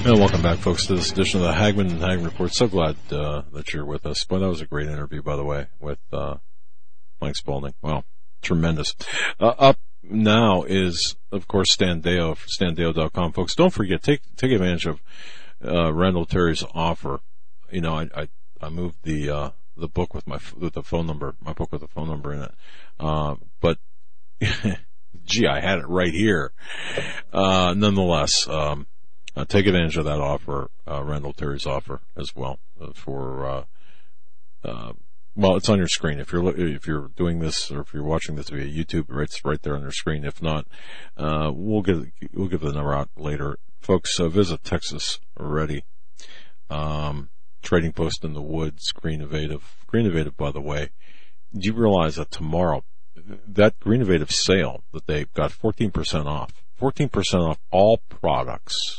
And welcome back, folks, to this edition of the Hagmann and Hagmann Report. So glad that you're with us. Boy, that was a great interview, by the way, with Mike Spaulding. Wow, tremendous. Up now is, of course, Stan Deyo, standeo.com. Folks, don't forget, take advantage of Randall Terry's offer. You know, I moved the book with the phone number, my book with the phone number in it. But gee, I had it right here. Nonetheless, take advantage of that offer, Randall Terry's offer as well well, it's on your screen. If you're doing this or if you're watching this via YouTube, it's right there on your screen. If not, we'll give the number out later. Folks, visit Texas Ready. Trading Post in the Woods, Greennovative. Greennovative, by the way, do you realize that tomorrow, that Greennovative sale that they've got 14% off, 14% off all products,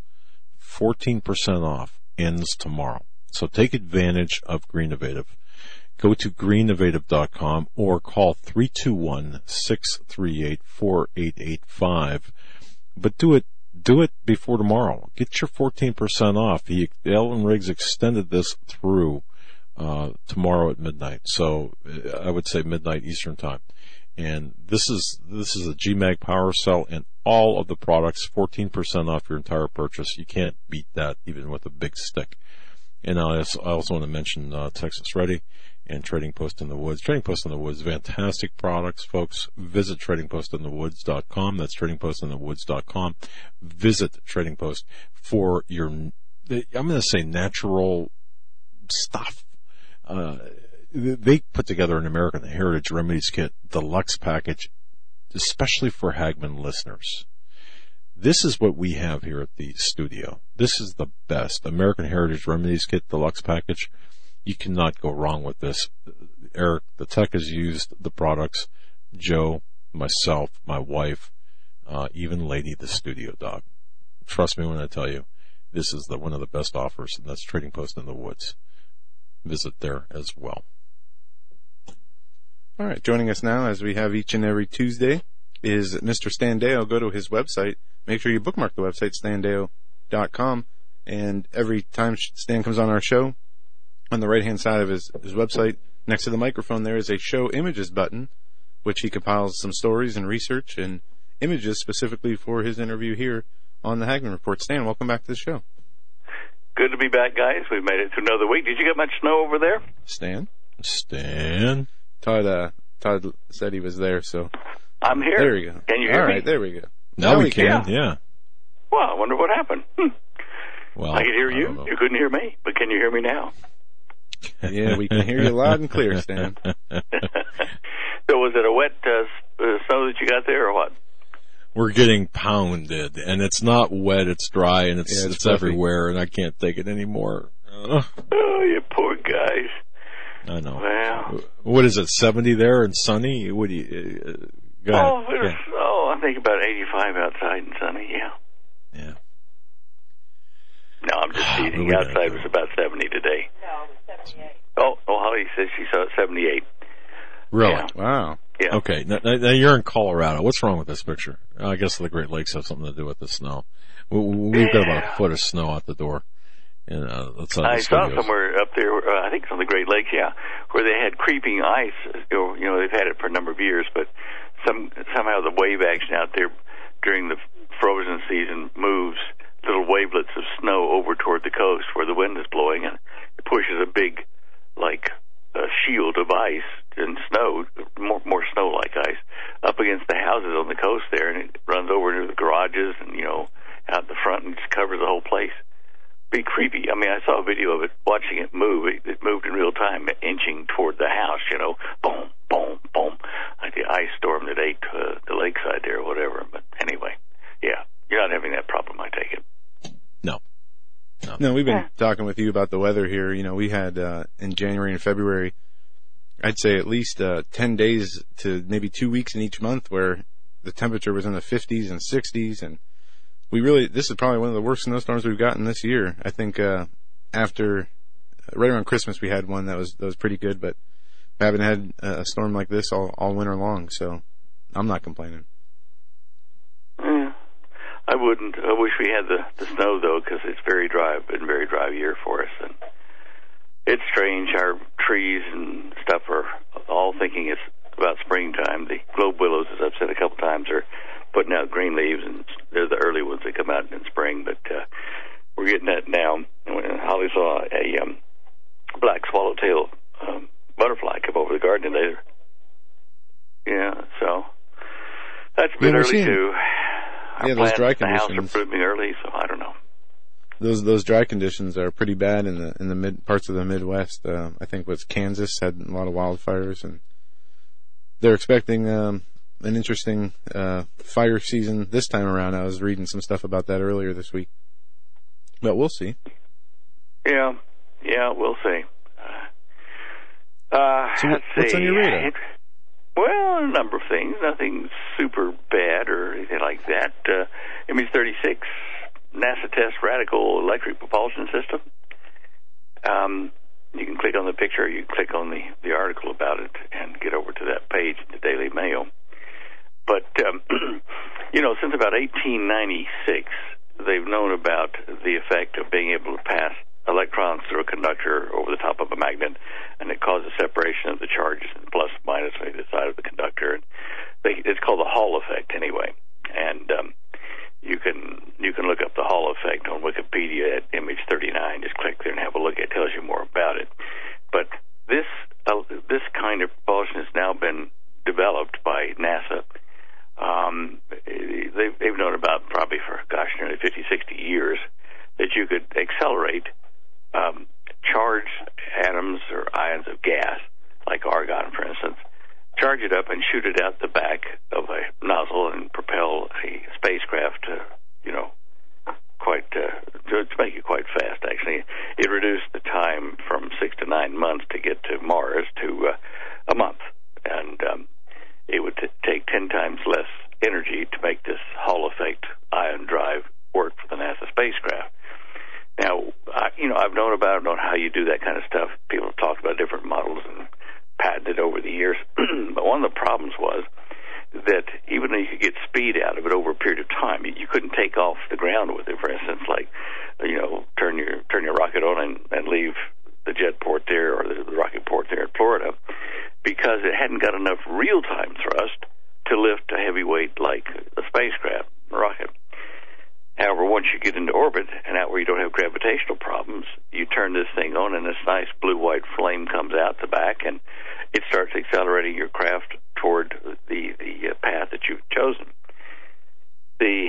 14% off ends tomorrow. So take advantage of Greennovative. Go to greennovative.com or call 321-638-4885. But do it before tomorrow. Get your 14% off. Ellen Riggs extended this through tomorrow at midnight. So I would say midnight Eastern time. And this is a GMAG power cell and all of the products, 14% off your entire purchase. You can't beat that even with a big stick. And I also want to mention Texas Ready and Trading Post in the Woods. Trading Post in the Woods, fantastic products, folks. Visit tradingpostinthewoods.com. That's tradingpostinthewoods.com. Visit Trading Post for your, I'm going to say, natural stuff. They put together an American Heritage Remedies Kit deluxe package, especially for Hagmann listeners. This is what we have here at the studio. This is the best American Heritage Remedies Kit deluxe package. You cannot go wrong with this. Eric, the tech, has used the products. Joe, myself, my wife, even Lady, the studio dog. Trust me when I tell you, this is one of the best offers, and that's Trading Post in the Woods. Visit there as well. All right, joining us now, as we have each and every Tuesday, is Mr. Stan Deyo. Go to his website. Make sure you bookmark the website, standeo.com. And every time Stan comes on our show, on the right-hand side of his website, next to the microphone, there is a Show Images button, which he compiles some stories and research and images specifically for his interview here on the Hagmann Report. Stan, welcome back to the show. Good to be back, guys. We've made it through another week. Did you get much snow over there? Stan? Todd said he was there, so... I'm here. There we go. Can you hear me? All right, there we go. Now we can, yeah. Well, I wonder what happened. Well, I could hear you. You couldn't hear me, but can you hear me now? Yeah, we can hear you loud and clear, Stan. So was it a wet snow that you got there, or what? We're getting pounded, and it's not wet, it's dry, and it's everywhere, and I can't take it anymore. Oh, you poor guys. I know. Well, what is it, 70 there and sunny? What do you... go ahead. I think about 85 outside and sunny, yeah. Yeah. No, I'm just teasing. Outside was about 70 today. No, it was 78. Oh, Holly says she saw it 78. Really? Yeah. Wow. Yeah. Okay, now you're in Colorado. What's wrong with this picture? I guess the Great Lakes have something to do with the snow. We've got about a foot of snow out the door. I saw somewhere up there, I think it's on the Great Lakes, yeah, where they had creeping ice. You know, they've had it for a number of years, but somehow the wave action out there during the frozen season moves little wavelets of snow over toward the coast where the wind is blowing, and it pushes a big, shield of ice and snow, more snow-like ice, up against the houses on the coast there, and it runs over into the garages and, out in the front and just covers the whole place. Be creepy. I mean, I saw a video of it, watching it move. It moved in real time, inching toward the house, boom, boom, boom, like the ice storm that ate the lakeside there or whatever. But anyway, yeah, you're not having that problem, I take it. No, we've been talking with you about the weather here. We had in January and February, I'd say at least 10 days to maybe 2 weeks in each month where the temperature was in the 50s and 60s, and this is probably one of the worst snowstorms we've gotten this year. I think after right around Christmas we had one that was pretty good, but we haven't had a storm like this all winter long, so I'm not complaining. Yeah. I wouldn't. I wish we had the snow, though, because it's very dry, been a very dry year for us. And it's strange. Our trees and stuff are all thinking it's about springtime. The globe willows, as I've said a couple times, are putting out green leaves, and they're the early ones that come out in spring. But we're getting that now. And Holly saw a black swallowtail butterfly come over the garden today. Yeah, so that's a bit early, too. Yeah, those dry conditions are blooming early, so I don't know. Those dry conditions are pretty bad in the mid parts of the Midwest. I think Kansas had a lot of wildfires, and they're expecting an interesting fire season this time around. I was reading some stuff about that earlier this week, but we'll see. Yeah, we'll see. So what's on your radar? Well, a number of things. Nothing super bad or anything like that. MH-36, NASA test radical electric propulsion system. You can click on the picture, or you can click on the article about it and get over to that page in the Daily Mail. But, since about 1896, they've known about the effect of being able to pass electrons through a conductor over the top of a magnet, and it causes separation of the charges, plus minus on either side of the conductor. And it's called the Hall effect, anyway. And you can look up the Hall effect on Wikipedia at MH39. Just click there and have a look. It tells you more about it. But this kind of propulsion has now been developed by NASA. They've known about probably for nearly 50, 60 years that you could accelerate charged atoms or ions of gas, like argon, for instance, charge it up and shoot it out the back of a nozzle and propel a spacecraft to make it quite fast, actually. It reduced the time from 6 to 9 months to get to Mars to a month. And it would take 10 times less energy to make this Hall effect ion drive work for the NASA spacecraft. Now, I've known about how you do that kind of stuff. People have talked about different models and patented over the years. But one of the problems was that even though you could get speed out of it over a period of time, you couldn't take off the ground with it. For instance, like, turn your rocket on and leave the jet port there or the rocket port there in Florida, because it hadn't got enough real-time thrust to lift a heavy weight like a spacecraft, a rocket. However, once you get into orbit and out where you don't have gravitational problems, you turn this thing on and this nice blue-white flame comes out the back, and it starts accelerating your craft toward the path that you've chosen. The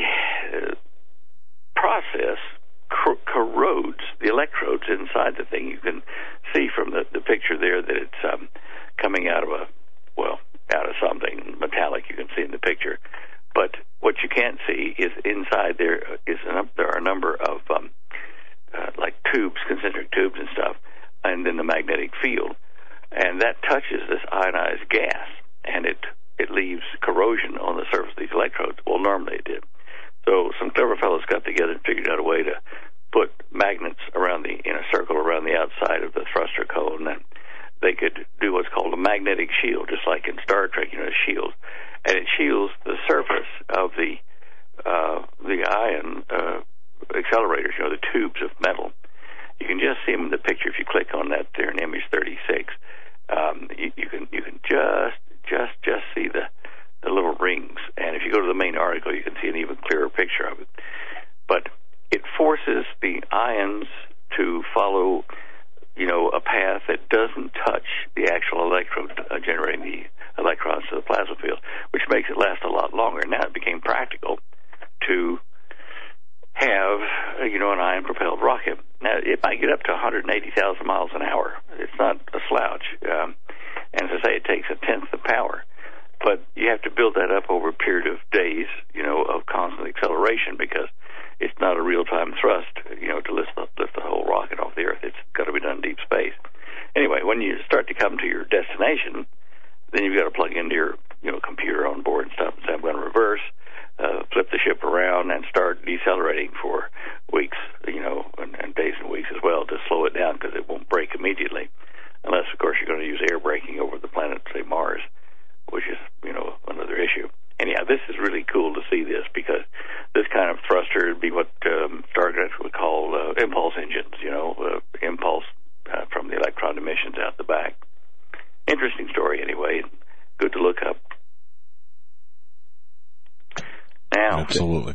process corrodes the electrodes inside the thing. You can see from the picture there that it's coming out of out of something metallic. You can see in the picture. But what you can't see is inside there are a number of like tubes, concentric tubes and stuff, and then the magnetic field, and that touches this ionized gas, and it leaves corrosion on the surface of these electrodes. Well, normally it did. So some clever fellows got together and figured out a way to put magnets in a circle around the outside of the thruster cone, and they could do what's called a magnetic shield, just like in Star Trek, shields. And it shields the surface of the ion accelerators, the tubes of metal. You can just see them in the picture if you click on that there in MH-36. You can just see the little rings. And if you go to the main article, you can see an even clearer picture of it. But it forces the ions to follow, a path that doesn't touch the actual electrode generating the electrons to the plasma field, which makes it last a lot longer. Now it became practical to have, an ion-propelled rocket. Now, it might get up to 180,000 miles an hour. It's not a slouch. And as I say, it takes a tenth the power. But you have to build that up over a period of days, of constant acceleration, because it's not a real-time thrust, to lift the whole rocket off the Earth. It's got to be done in deep space. Anyway, when you start to come to your destination, then you've got to plug into your, computer on board and stuff and say, I'm going to reverse, flip the ship around and start decelerating for weeks, and days and weeks as well to slow it down, because it won't break immediately. Unless, of course, you're going to use air braking over the planet, say Mars, which is, another issue. Anyhow, this is really cool to see this, because this kind of thrust interesting story anyway. Good to look up. Now, absolutely.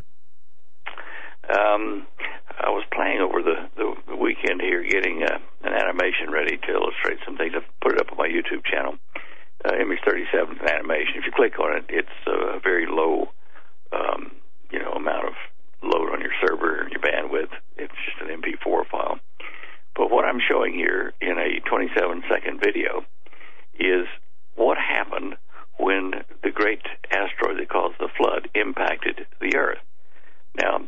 I was playing over the weekend here, getting an animation ready to illustrate some things. I've put it up on my YouTube channel. Image 37 is an animation. If you click on it, it's a very low, amount of load on your server and your bandwidth. It's just an MP4 file. But what I'm showing here in a 27-second video is what happened when the great asteroid that caused the flood impacted the Earth. Now,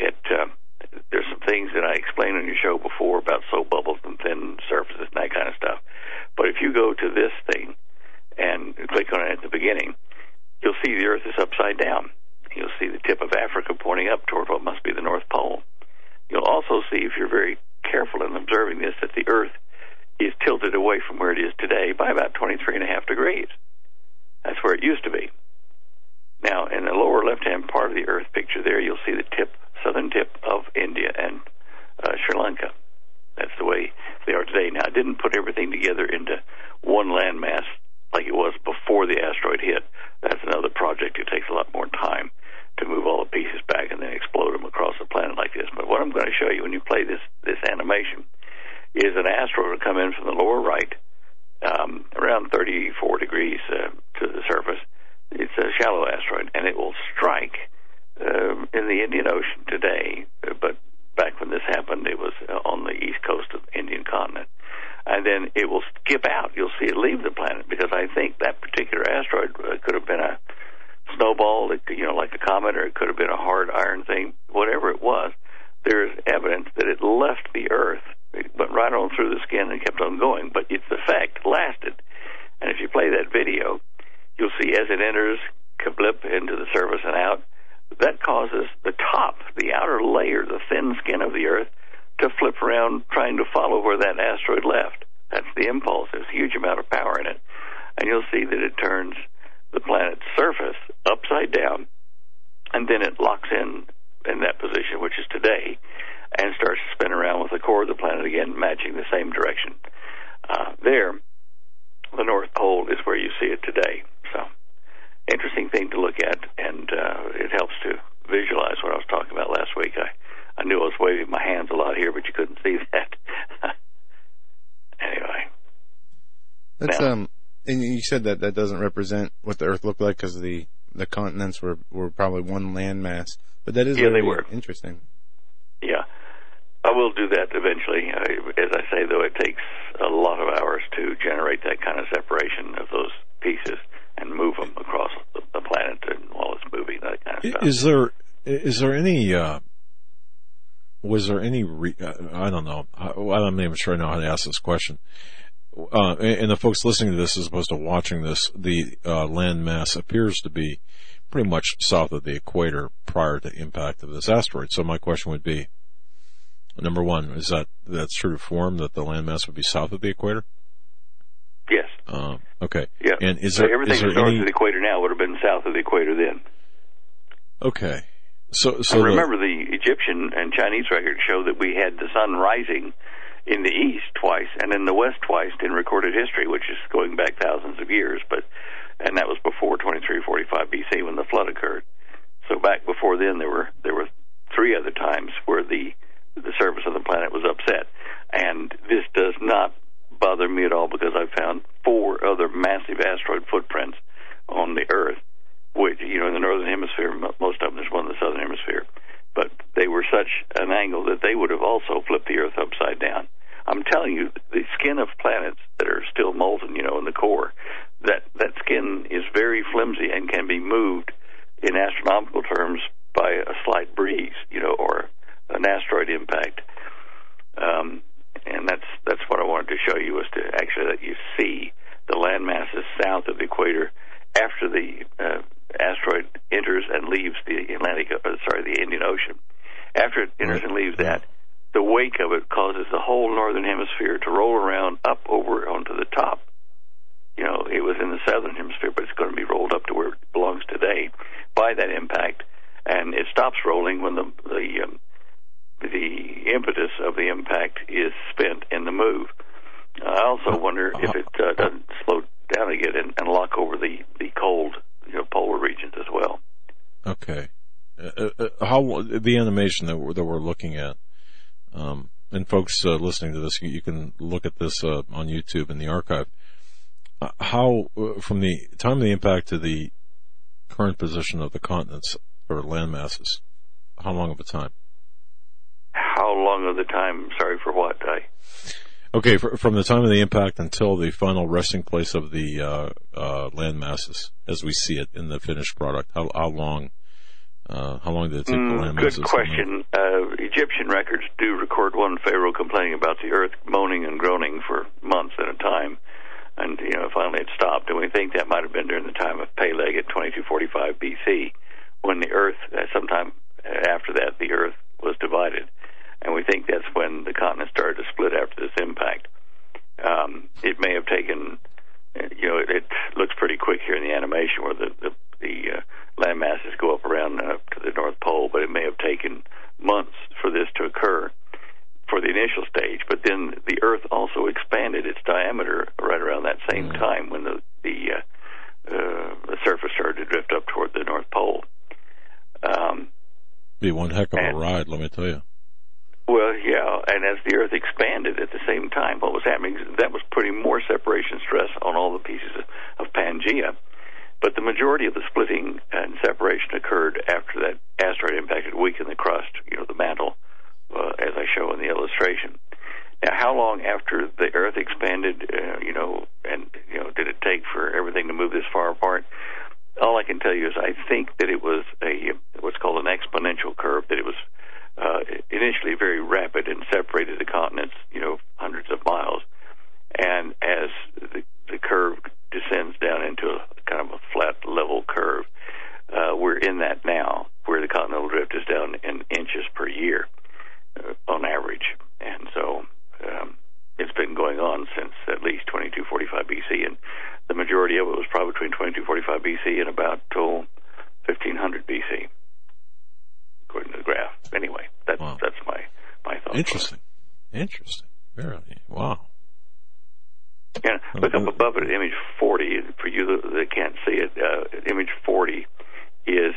there's some things that I explained on your show before about soap bubbles and thin surfaces and that kind of stuff. But if you go to this thing and click on it at the beginning, you'll see the Earth is upside down. You'll see the tip of Africa pointing up toward what must be the North Pole. You'll also see, if you're very careful in observing this, that the Earth is tilted away from where it is today by about 23.5 degrees. That's where it used to be. Now, in the lower left-hand part of the Earth picture there, you'll see the southern tip of India and Sri Lanka. That's the way they are today. Now, I didn't put everything together into one landmass like it was before the asteroid hit. That's another project. It takes a lot more time to move all the pieces back and then explode them across the planet like this. But what I'm going to show you when you play this animation is an asteroid will come in from the lower right, around 34 degrees to the surface. It's a shallow asteroid, and it will strike in the Indian Ocean today. But back when this happened, it was on the east coast of the Indian continent. And then it will skip out. You'll see it leave the planet, because I think that particular asteroid could have been a snowball, like a comet, or it could have been a hard iron thing. Whatever it was, there's evidence that it left the Earth. It went right on through the skin and kept on going, but its effect lasted. And if you play that video, you'll see as it enters, kablip, into the surface and out, that causes the top, the outer layer, the thin skin of the Earth, to flip around trying to follow where that asteroid left. That's the impulse. There's a huge amount of power in it. And you'll see that it turns the planet's surface upside down, and then it locks in that position, which is today, and starts to spin around with the core of the planet again, matching the same direction. There, the North Pole is where you see it today. So, interesting thing to look at, and it helps to visualize what I was talking about last week. I knew I was waving my hands a lot here, but you couldn't see that. Anyway. That's and you said that doesn't represent what the Earth looked like, because the continents were probably one landmass. But that is they were interesting. Yeah. I will do that eventually. As I say, though, it takes a lot of hours to generate that kind of separation of those pieces and move them across the planet and while it's moving, that kind of stuff. Is there any was there any I don't know. I'm not even sure I know how to ask this question. And the folks listening to this, as opposed to watching this, the land mass appears to be pretty much south of the equator prior to impact of this asteroid. So my question would be, number one, is that's true to form, that the landmass would be south of the equator? Yes. Okay. Yeah. And everything that's north of the equator now would have been south of the equator then. Okay. So remember, the Egyptian and Chinese records show that we had the sun rising in the east twice and in the west twice in recorded history, which is going back thousands of years. And that was before 2345 BC when the flood occurred. So back before then, there were 3 other times where the surface of the planet was upset. And this does not bother me at all, because I've found 4 other massive asteroid footprints on the Earth, which, in the northern hemisphere, most of them, there's one in the southern hemisphere, but they were such an angle that they would have also flipped the Earth upside down. I'm telling you, the skin of planets that are still molten, in the core, that skin is very flimsy and can be moved in astronomical terms by a slight breeze, or an asteroid impact. And that's what I wanted to show you, is to actually let you see the land masses south of the equator after the asteroid enters and leaves the Indian Ocean. After it enters and leaves that, the wake of it causes the whole northern hemisphere to roll around up over onto the top. It was in the southern hemisphere, but it's going to be rolled up to where it belongs today by that impact, and it stops rolling when the impetus of the impact is spent in the move. I also wonder if it doesn't slow down again and lock over the cold, polar regions as well. Okay. How the animation that we're looking at, and folks listening to this, you can look at this on YouTube in the archive. How from the time of the impact to the current position of the continents or land masses, how long of a time? How long of the time? Sorry, for what? Okay, from the time of the impact until the final resting place of the land masses, as we see it in the finished product, how long? How long did it take the land masses? Good question. Egyptian records do record one pharaoh complaining about the earth moaning and groaning for months at a time, and finally it stopped. And we think that might have been during the time of Peleg at 2245 BC, when the earth, sometime after that, the earth was divided. And we think that's when the continent started to split after this impact. It may have taken, it looks pretty quick here in the animation where the land masses go up around to the North Pole, but it may have taken months for this to occur for the initial stage. But then the Earth also expanded its diameter right around that same time when the surface started to drift up toward the North Pole. Be one heck of a ride, let me tell you. Well, yeah, and as the Earth expanded at the same time, what was happening, that was putting more separation stress on all the pieces of Pangaea. But the majority of the splitting and separation occurred after that asteroid impacted, weakened the crust, the mantle, as I show in the illustration. Now, how long after the Earth expanded, did it take for everything to move this far apart? All I can tell you is I think that it was what's called an exponential curve, that it was initially very rapid and separated the continents, hundreds of miles. And as the curve descends down into a kind of a flat, level curve, we're in that now, where the continental drift is down in inches per year on average. And so it's been going on since at least 2245 BC, and the majority of it was probably between 2245 BC and about 1500 BC. According to the graph. Anyway, that's my thought. Interesting. Very. Wow. Yeah, look up above it, image 40. For you that can't see it, image 40 is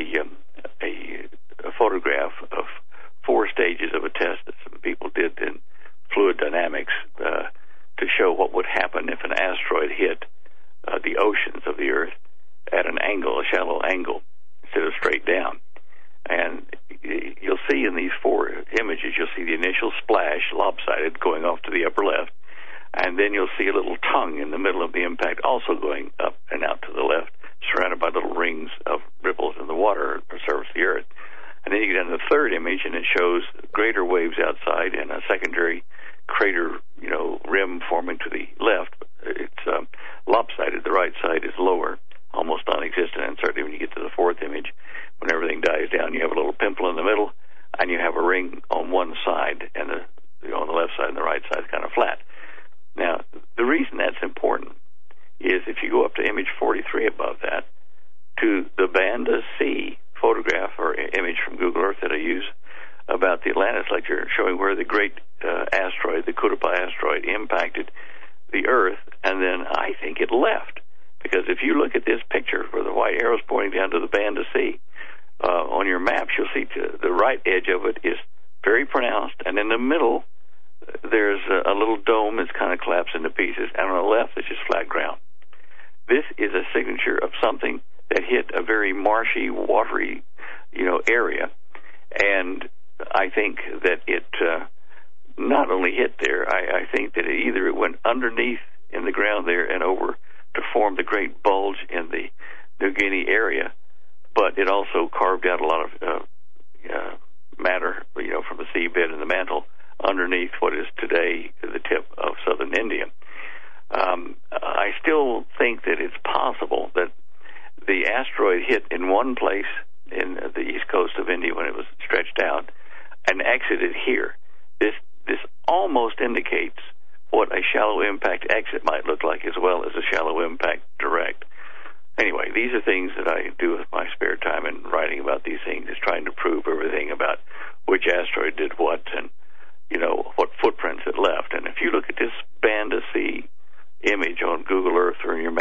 a photograph of 4 stages of a test that some people did in fluid dynamics to show what would happen if an asteroid hit the oceans of the Earth at an angle, a shallow angle, instead of straight down. And you'll see in these 4 images, you'll see the initial splash, lopsided, going off to the upper left, and then you'll see a little tongue in the middle of the impact, also going up and out to the left, surrounded by little rings of ripples in the water or surface of the Earth. And then you get into the 3rd image, and it shows greater waves outside and a secondary crater, rim forming to the left. It's lopsided. The right side is lower, almost non-existent, and certainly when you get to the 4th image, when everything dies down, you have a little pimple in the middle, and you have a ring on one side, and on the left side and the right side is kind of flat. Now, the reason that's important is if you go up to image 43 above that, to the Banda C photograph or image from Google Earth that I use about the Atlantis lecture, showing where the great asteroid, the Kuiper asteroid, impacted the Earth, and then I think it left. Because if you look at this picture where the white arrow's pointing down to the Banda C, on your maps, you'll see the right edge of it is very pronounced, and in the middle, there's a little dome that's kind of collapsed into pieces, and on the left, it's just flat ground. This is a signature of something that hit a very marshy, watery, area, and I think that it not only hit there, I think that it went underneath in the ground there and over to form the great bulge in the New Guinea area, but it also carved out a lot of matter, from the seabed and the mantle underneath what is today the tip of southern India. I still think that it's possible that the asteroid hit in one place in the east coast of India when it was stretched out and exited here. This almost indicates what a shallow impact exit might look like, as well as a shallow impact direct. Anyway, these are things that I do with my spare time, and writing about these things is trying to prove everything about which asteroid did what and, what footprints it left. And if you look at this Banda C image on Google Earth or in your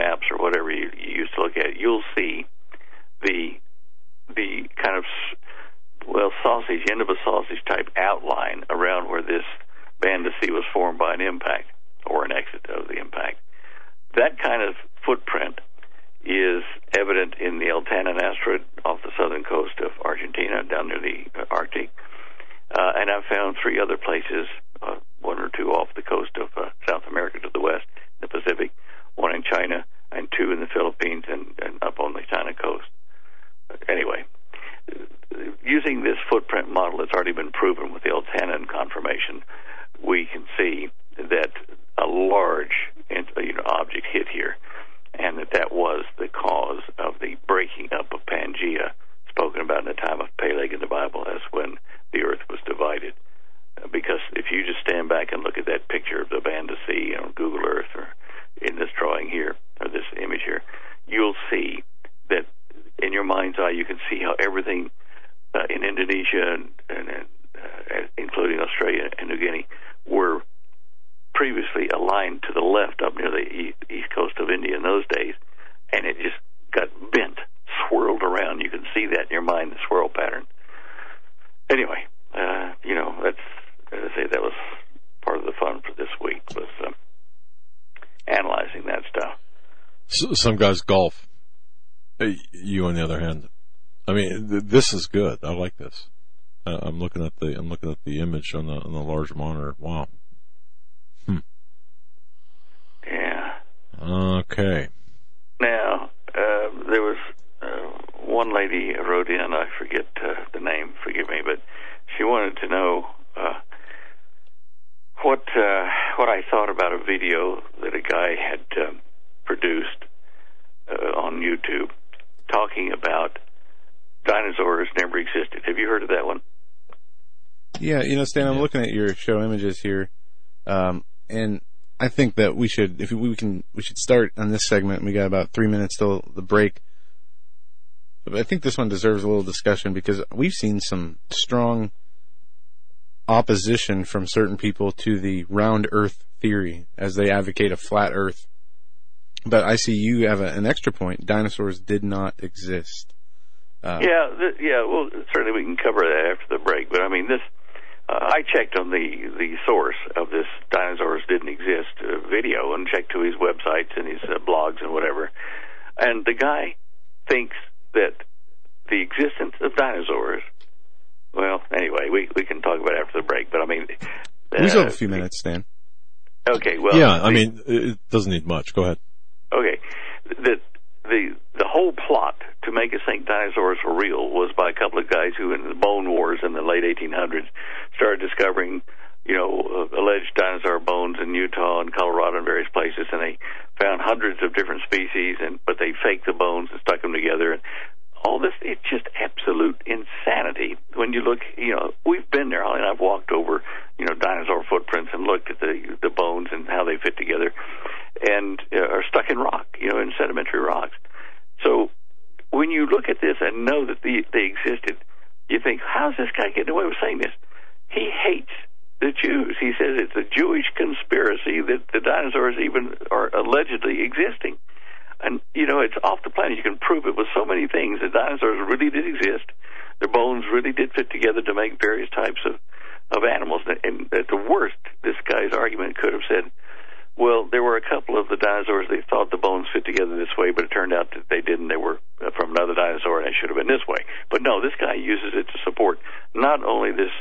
you'll see the kind of, sausage, end of a sausage type outline around where this band of sea was formed by an impact or an exit of the impact. That kind of footprint is evident in the El Tanin asteroid off the southern coast of Argentina, down near the Arctic. And I've found 3 other places, 1 or 2 off the coast of South America to the west, the Pacific, 1 in China, and 2 in the Philippines and up on the China coast. Anyway, using this footprint model that's already been proven with the El Tanin confirmation, we can see that a large object hit here, and that was the cause of the breaking up of Pangaea, spoken about in the time of Peleg in the Bible as when the earth was divided. Because if you just stand back and look at that picture of the band of sea on Google Earth or in this drawing here, or this image here, you'll see that in your mind's eye you can see how everything in Indonesia and including Australia and New Guinea were previously aligned to the left up near the east coast of India in those days, and it just got bent, swirled around. You can see that in your mind, the swirl pattern. Anyway, that's, as I say, that was part of the fun for this week, was analyzing that stuff. Some guys golf. You, on the other hand, I mean, this is good. I like this. I'm looking at the image on the large monitor. Wow. Yeah. Okay. Now, there was one lady wrote in, I forget the name, forgive me, but she wanted to know what I thought about a video that a guy had produced on YouTube talking about dinosaurs never existed. Have you heard of that one? Yeah, Stan, I'm looking at your show images here, and I think that we should start on this segment. We got about 3 minutes till the break. But I think this one deserves a little discussion because we've seen some strong opposition from certain people to the round Earth theory as they advocate a flat Earth. But I see you have an extra point. Dinosaurs did not exist. Well, certainly we can cover that after the break. But I mean, I checked on the source of this dinosaurs didn't exist video and checked to his websites and his blogs and whatever. And the guy thinks that the existence of dinosaurs, well, anyway, we can talk about it after the break. But I mean, we still have a few minutes, Stan. Okay, well, yeah, I mean, it doesn't need much. Go ahead. Okay, the whole plot to make us think dinosaurs were real was by a couple of guys who, in the Bone Wars in the late 1800s, started discovering, alleged dinosaur bones in Utah and Colorado and various places, and they found hundreds of different species, but they faked the bones and stuck them together. And all this, it's just absolute insanity. When you look, we've been there, and I've walked over, dinosaur footprints and looked at the bones and how they fit together, and are stuck in rock, in sedimentary rocks. So when you look at this and know that they existed, you think, how's this guy getting away with saying this? He hates the Jews. He says it's a Jewish conspiracy that the dinosaurs even are allegedly existing. And, it's off the planet. You can prove it with so many things. The dinosaurs really did exist. Their bones really did fit together to make various types of animals. And at the worst, this guy's argument could have said, well, there were a couple of the dinosaurs, they thought the bones fit together this way, but it turned out that they didn't. They were from another dinosaur, and they should have been this way. But no, this guy uses it to support not only this,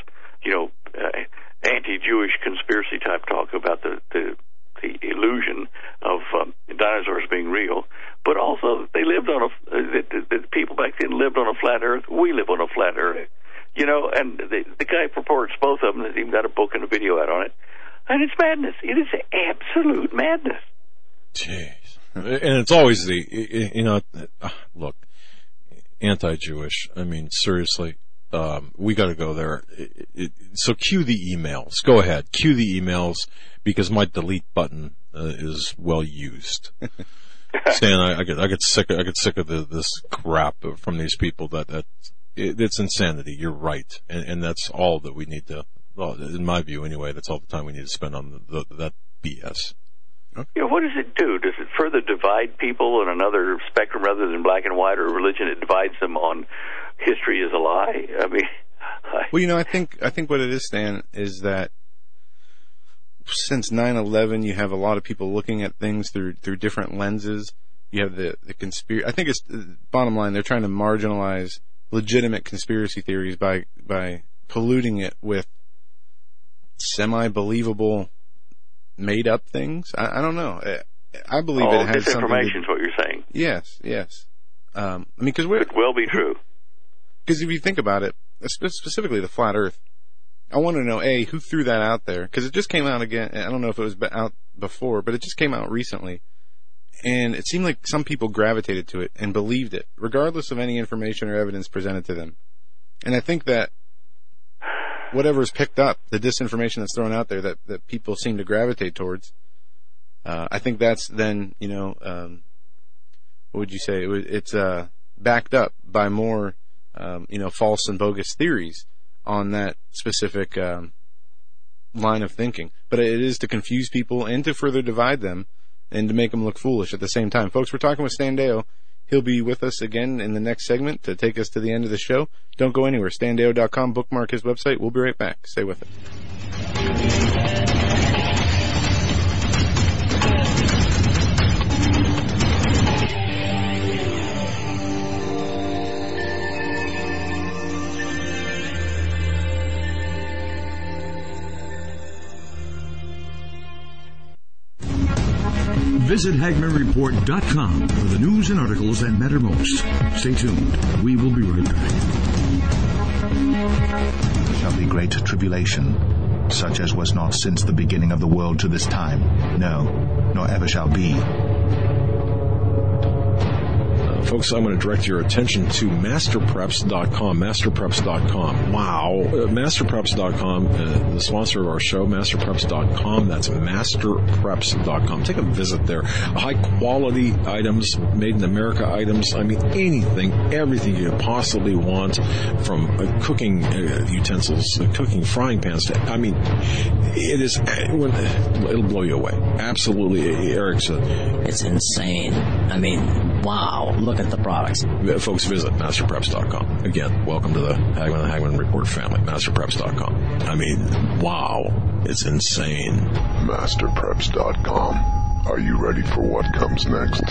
anti-Jewish conspiracy type talk about the illusion of dinosaurs being real, but also they lived on the people back then lived on a flat Earth. We live on a flat Earth, and the guy purports both of them. Has even got a book and a video out on it, and it's madness. It is absolute madness. Jeez, and it's always look, anti-Jewish. I mean, seriously. We got to go there. So cue the emails. Go ahead. Cue the emails because my delete button is well used. Stan, I get sick of this crap from these people it's insanity. You're right. And that's all that we need to, well, in my view anyway, that's all the time we need to spend on that BS. Okay. You know, what does it do? Does it further divide people on another spectrum rather than black and white or religion? It divides them on history is a lie. I mean, well, you know, I think what it is, Stan, is that since 9/11, you have a lot of people looking at things through different lenses. You have the conspiracy. I think it's bottom line. They're trying to marginalize legitimate conspiracy theories by polluting it with semi-believable, made-up things. I don't know. I believe it has something. Disinformation is what you're saying. Yes. I mean, because it could well be true. Because if you think about it, specifically the flat Earth, I want to know, A, who threw that out there? Because it just came out again. I don't know if it was out before, but it just came out recently. And it seemed like some people gravitated to it and believed it, regardless of any information or evidence presented to them. And I think that whatever is picked up, the disinformation that's thrown out there that people seem to gravitate towards, I think that's then, you know, what would you say? It's backed up by more, you know, false and bogus theories on that specific line of thinking. But it is to confuse people and to further divide them and to make them look foolish at the same time. Folks, we're talking with Stan Deyo. He'll be with us again in the next segment to take us to the end of the show. Don't go anywhere. StanDeyo.com. Bookmark his website. We'll be right back. Stay with us. Visit HagmannReport.com for the news and articles that matter most. Stay tuned. We will be right back. Shall be great tribulation, such as was not since the beginning of the world to this time, no, nor ever shall be. Folks, I'm going to direct your attention to masterpreps.com, masterpreps.com. Wow. Masterpreps.com, the sponsor of our show, masterpreps.com. That's masterpreps.com. Take a visit there. High-quality items, made-in-America items. I mean, anything, everything you could possibly want, from cooking utensils, cooking frying pans to, I mean, it is, it'll blow you away. Absolutely, Eric said. It's insane. I mean, wow. Look at the products. Folks, visit masterpreps.com. Again, welcome to the Hagmann Report family, masterpreps.com. I mean, wow, it's insane. Masterpreps.com. Are you ready for what comes next?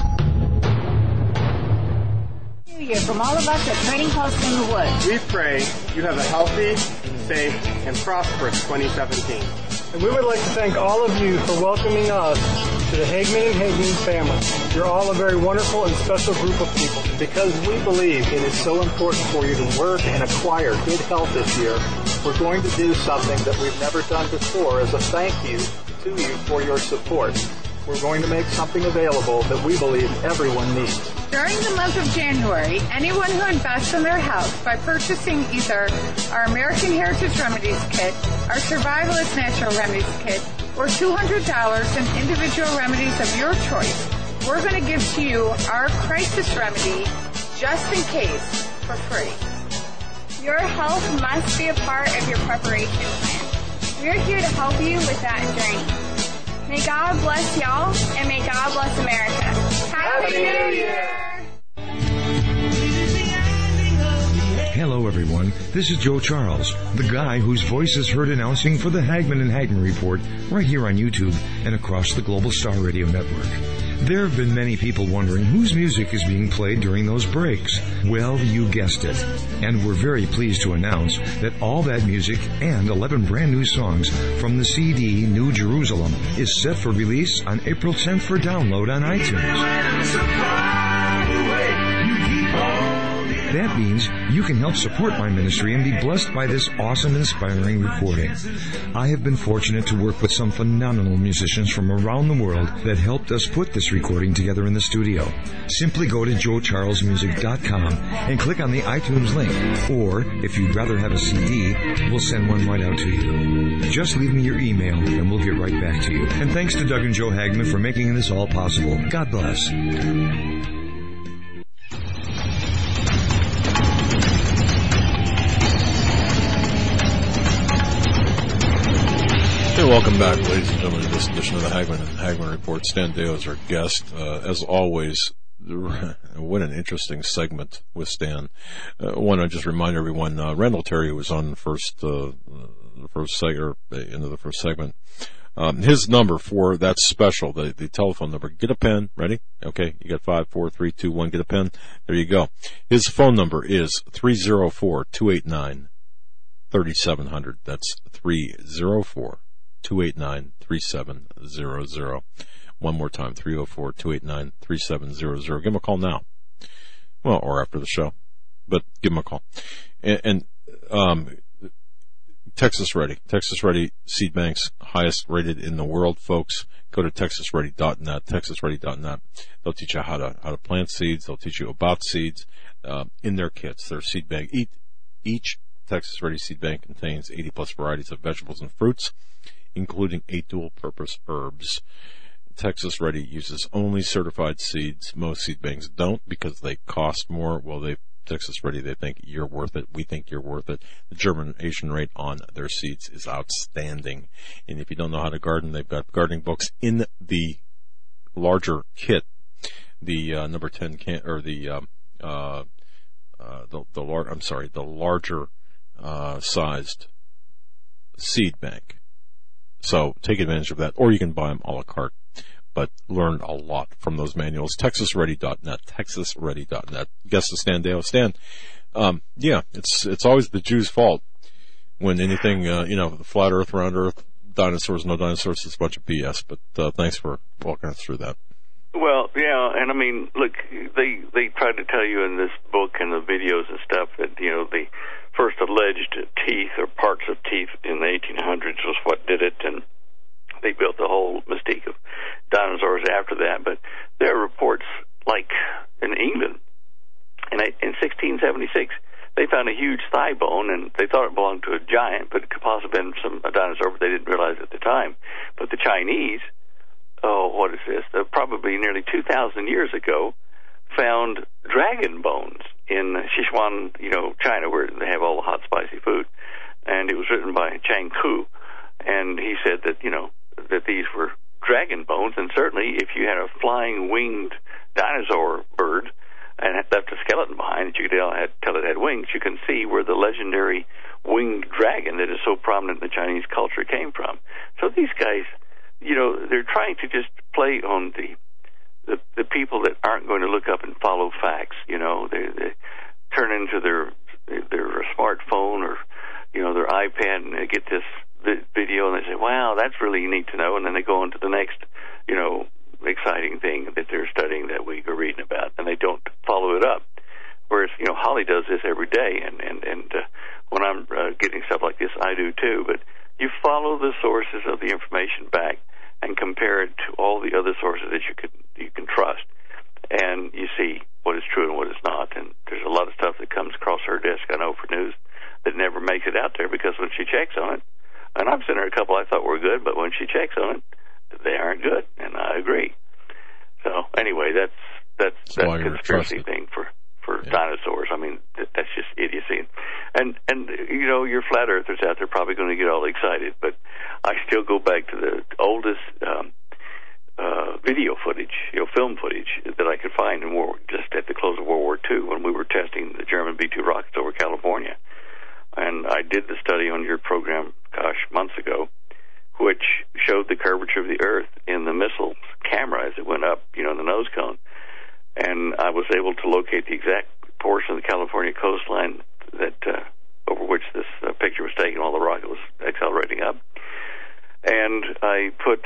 New Year from all of us at Trading Post in the Woods. We pray you have a healthy, safe, and prosperous 2017. And we would like to thank all of you for welcoming us to the Hagmann and Hagmann family. You're all a very wonderful and special group of people. Because we believe it is so important for you to work and acquire good health this year, we're going to do something that we've never done before as a thank you to you for your support. We're going to make something available that we believe everyone needs. During the month of January, anyone who invests in their health by purchasing either our American Heritage Remedies Kit, our Survivalist Natural Remedies Kit, or $200 in individual remedies of your choice, we're going to give to you our Crisis Remedy, just in case, for free. Your health must be a part of your preparation plan. We're here to help you with that journey. May God bless y'all, and may God bless America. Happy New Year! Hello, everyone. This is Joe Charles, the guy whose voice is heard announcing for the Hagmann and Hagmann Report right here on YouTube and across the Global Star Radio Network. There have been many people wondering whose music is being played during those breaks. Well, you guessed it. And we're very pleased to announce that all that music and 11 brand new songs from the CD New Jerusalem is set for release on April 10th for download on iTunes. That means you can help support my ministry and be blessed by this awesome, inspiring recording. I have been fortunate to work with some phenomenal musicians from around the world that helped us put this recording together in the studio. Simply go to joecharlesmusic.com and click on the iTunes link. Or, if you'd rather have a CD, we'll send one right out to you. Just leave me your email and we'll get right back to you. And thanks to Doug and Joe Hagmann for making this all possible. God bless. Hey, welcome back, ladies and gentlemen, to this edition of the Hagman and Hagman Report. Stan Deyo is our guest. As always, what an interesting segment with Stan. I want to just remind everyone, Randall Terry was on the first segment. His number for that special, the telephone number, get a pen, ready? Okay, you got 5, 4, 3, 2, 1, get a pen. There you go. His phone number is 304-289-3700. That's 304-289-3700. One more time, 304-289-3700. Give him a call now. Well, or after the show, but give him a call. And Texas Ready seed banks, highest rated in the world, folks. Go to texasready.net, texasready.net. They'll teach you how to plant seeds. They'll teach you about seeds in their kits. Their seed bank. Each Texas Ready seed bank contains 80 plus varieties of vegetables and fruits, including 8 dual-purpose herbs. Texas Ready uses only certified seeds. Most seed banks don't because they cost more. Well, Texas Ready, they think you're worth it. We think you're worth it. The germination rate on their seeds is outstanding. And if you don't know how to garden, they've got gardening books in the larger kit. The number 10 can, or the larger sized seed bank. So take advantage of that, or you can buy them a la carte. But learned a lot from those manuals. TexasReady.net, TexasReady.net. Guest is Stan Deyo. Stan, it's always the Jews' fault when anything, the flat Earth, round Earth, dinosaurs, no dinosaurs, it's a bunch of BS. But thanks for walking us through that. Well, yeah, and I mean, look, they tried to tell you in this book and the videos and stuff that, the first alleged teeth or parts of teeth in the 1800s was what did it, and they built the whole mystique of dinosaurs after that. But there are reports like in England in 1676, they found a huge thigh bone, and they thought it belonged to a giant, but it could possibly have been a dinosaur, but they didn't realize it at the time. But the Chinese, what is this? Probably nearly 2,000 years ago, found dragon bones in Sichuan, China, where they have all the hot, spicy food. And it was written by Chang Ku, and he said that, that these were dragon bones, and certainly if you had a flying winged dinosaur bird and had left a skeleton behind that you could tell it had wings, you can see where the legendary winged dragon that is so prominent in the Chinese culture came from. So these guys, they're trying to just play on the people that aren't going to look up and follow facts. They turn into their smartphone or their iPad, and they get this video and they say, wow, that's really neat to know, and then they go on to the next exciting thing that they're studying that week or reading about, and they don't follow it up. Whereas Holly does this every day, and when I'm getting stuff like this, I do too. But you follow the sources of the information back and compare it to all the other sources that you can trust, and you see what is true and what is not. And there's a lot of stuff that comes across her desk, I know, for news that never makes it out there, because when she checks on it, and I've sent her a couple I thought were good, but when she checks on it, they aren't good, and I agree. So anyway, that's that conspiracy thing for dinosaurs. I mean, that's just idiocy. And your flat earthers out there probably going to get all excited, but I still go back to the oldest video footage, film footage that I could find just at the close of World War II when we were testing the German B-2 rockets over California. And I did the study on your program, months ago, which showed the curvature of the Earth in the missile's camera as it went up, in the nose cone. And I was able to locate the exact portion of the California coastline that over which this picture was taken while the rocket was accelerating up. And I put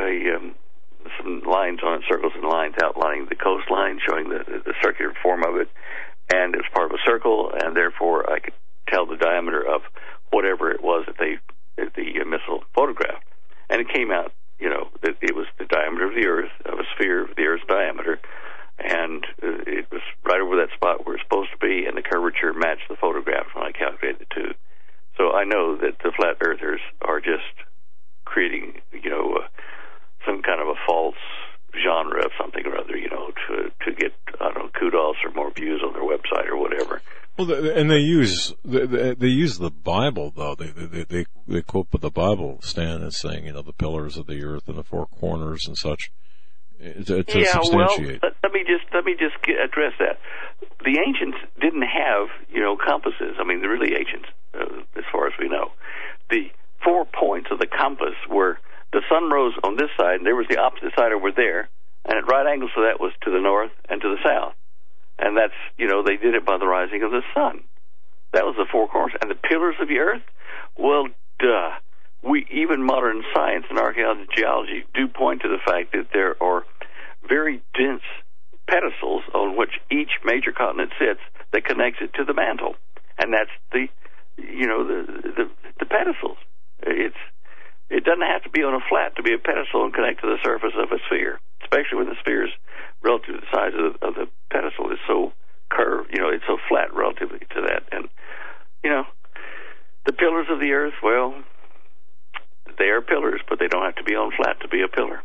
some lines on it, circles and lines outlining the coastline, showing the circular form of it. And it was part of a circle, and therefore I could tell the diameter of whatever it was that the missile photographed. And it came out, that it was the diameter of the Earth, of a sphere of the Earth's diameter, and it was right over that spot where it's supposed to be, and the curvature matched the photograph when I calculated the two. So I know that the flat earthers are just creating, some kind of a false genre of something or other, to get, kudos or more views on their website or whatever. Well, and they use the Bible, though. They they quote the Bible, Stan, as saying, the pillars of the earth and the four corners and such. To substantiate. Well, let me just address that. The ancients didn't have, compasses. I mean, the really ancients, as far as we know. The 4 points of the compass were the sun rose on this side, and there was the opposite side over there, and at right angles to that was to the north and to the south. And that's, they did it by the rising of the sun. That was the 4 corners. And the pillars of the earth? Well, duh. Even modern science and archaeology do point to the fact that there are very dense pedestals on which each major continent sits that connects it to the mantle. And that's the pedestals. It doesn't have to be on a flat to be a pedestal and connect to the surface of a sphere, especially when the sphere is relative to the size of the pedestal is so curved, it's so flat relatively to that. And, the pillars of the earth, well, they are pillars, but they don't have to be on flat to be a pillar.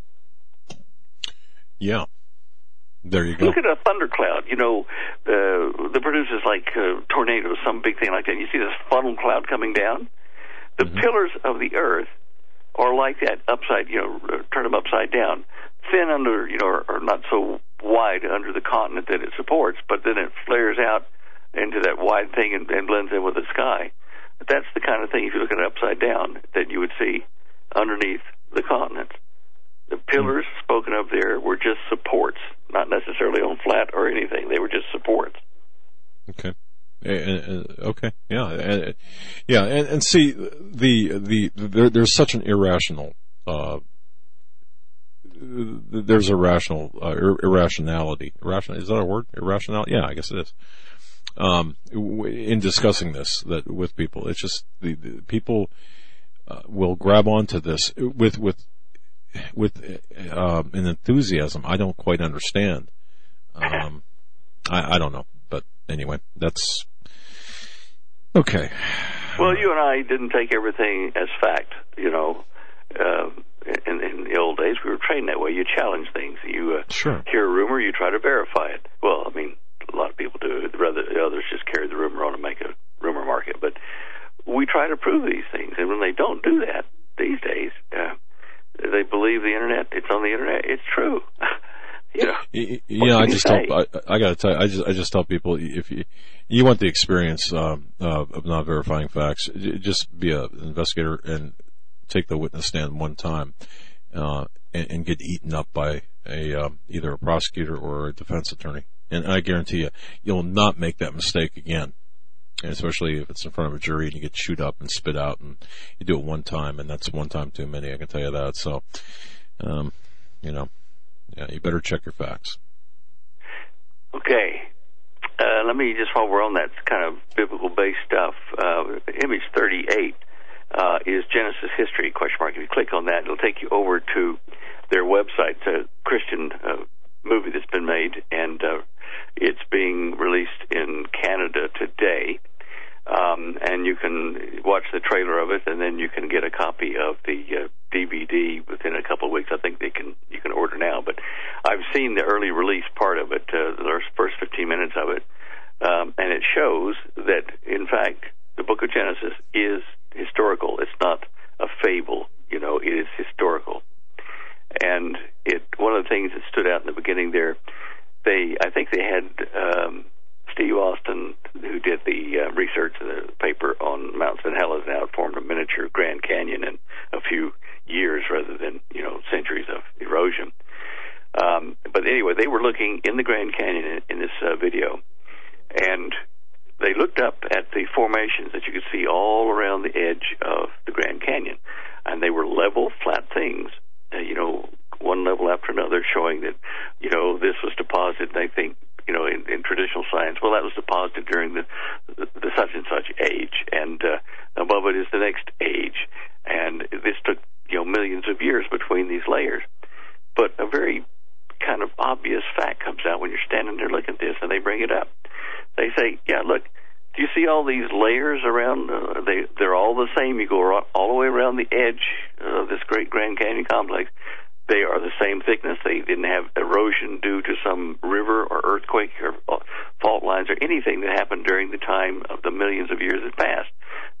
Yeah. There you go. Look at a thundercloud, that produces like tornadoes, some big thing like that. You see this funnel cloud coming down? The pillars of the earth are like that, turn them upside down. Thin under, or not so wide under the continent that it supports, but then it flares out into that wide thing and blends in with the sky. That's the kind of thing, if you look at it upside down, that you would see underneath the continent. The pillars spoken of there were just supports, not necessarily on flat or anything. They were just supports. Okay. Okay. Yeah. And see, there's such an irrational. There's irrationality. Is that a word? Irrationality? Yeah, I guess it is. In discussing this with people, it's just the people will grab onto this with an enthusiasm I don't quite understand. I don't know, but anyway, that's okay. Well, you and I didn't take everything as fact, In the old days, we were trained that way. You challenge things. You hear a rumor, you try to verify it. Well, I mean, a lot of people do. The others just carry the rumor on and make a rumor market. But we try to prove these things. And when they don't do that these days, they believe the Internet. It's on the Internet. It's true. I got to tell you, I just tell people, if you want the experience of not verifying facts, just be an investigator and take the witness stand one time and get eaten up by either a prosecutor or a defense attorney. And I guarantee you'll not make that mistake again. And especially if it's in front of a jury and you get chewed up and spit out, and you do it one time, and that's one time too many, I can tell you that. So, you better check your facts. Okay. Let me just, while we're on that kind of biblical-based stuff, image 38 is Genesis history, ? If you click on that, it'll take you over to their website. It's a Christian movie that's been made, and it's being released in Canada today. And you can watch the trailer of it, and then you can get a copy of the DVD within a couple of weeks. I think you can order now, but I've seen the early release part of it, the first 15 minutes of it, and it shows that, in fact, the book of Genesis is historical. It's not a fable, it is historical. And one of the things that stood out in the beginning there, I think they had Steve Austin, who did the research in the paper on Mount St. Helens, now formed a miniature Grand Canyon in a few years rather than, centuries of erosion. But anyway, they were looking in the Grand Canyon in this video, and they looked up at the formations that you could see all around the edge of the Grand Canyon, and they were level, flat things, one level after another, showing that, this was deposited, they think, in traditional science, well, that was deposited during the such and such age, and above it is the next age, and this took, millions of years between these layers. But a very kind of obvious fact comes out when you're standing there looking at this, and they bring it up. They say, yeah, look, do you see all these layers around? They're all the same. You go all the way around the edge of this great Grand Canyon complex. They are the same thickness. They didn't have erosion due to some river or earthquake or fault lines or anything that happened during the time of the millions of years that passed.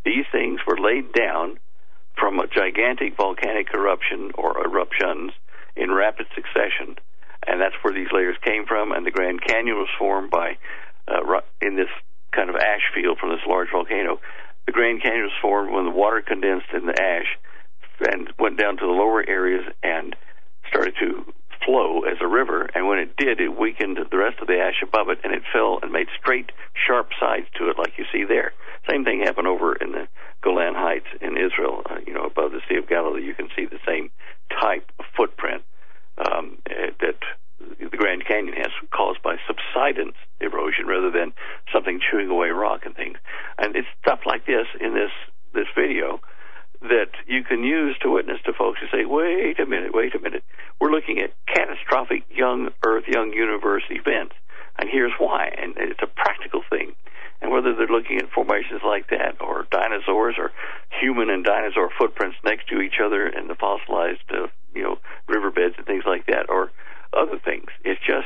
these things were laid down from a gigantic volcanic eruption or eruptions in rapid succession, and that's where these layers came from. And the Grand Canyon was formed by in this kind of ash field from this large volcano. The Grand Canyon was formed when the water condensed in the ash and went down to the lower areas and started to flow as a river, and when it did, it weakened the rest of the ash above it, and it fell and made straight, sharp sides to it like you see there. Same thing happened over in the Golan Heights in Israel, above the Sea of Galilee. You can see the same type of footprint that the Grand Canyon has, caused by subsidence erosion rather than something chewing away rock and things. And it's stuff like this in this video that you can use to witness to folks who say, wait a minute, we're looking at catastrophic young Earth, young universe events, and here's why. And it's a practical thing. And whether they're looking at formations like that, or dinosaurs, or human and dinosaur footprints next to each other in the fossilized, riverbeds and things like that, or other things, it's just,